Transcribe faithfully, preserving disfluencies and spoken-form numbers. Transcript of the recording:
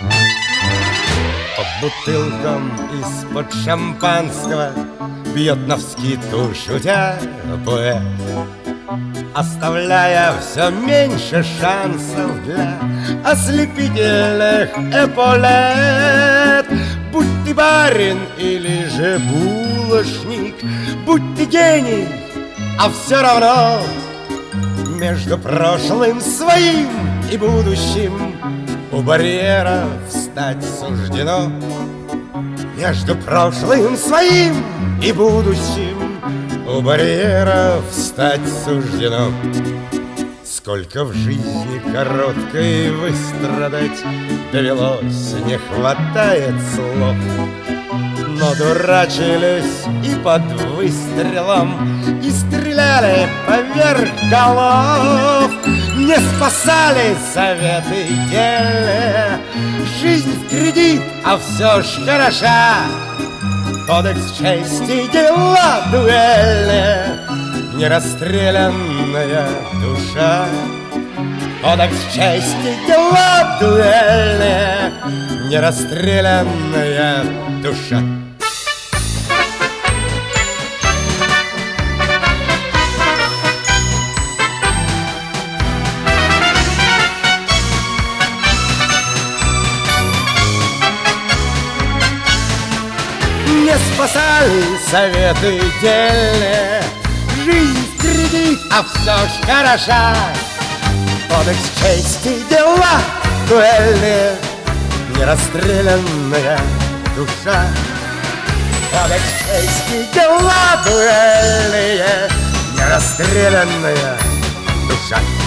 По бутылкам из-под шампанского бьет навскидку шутя поэт, оставляя все меньше шансов для ослепительных эполет. Будь ты барин или же булочник, будь ты гений, а все равно между прошлым своим и будущим у барьера встать суждено. Между прошлым своим и будущим у барьера встать суждено. Сколько в жизни короткой выстрадать довелось, не хватает слов. Но дурачились и под выстрелом, и стреляли поверх голов. Не спасали советы дельные, жизнь в кредит, а все ж хороша. Кодекс чести, дела дуэльные, нерастрелянная душа. Кодекс чести, дела дуэльные, нерастрелянная душа. Не спасали советы дельные, жизнь в кредит, а все ж хороша. Кодекс чести, дела дуэльные, нерастрелянная душа. Кодекс чести, дела дуэльные, нерастрелянная душа.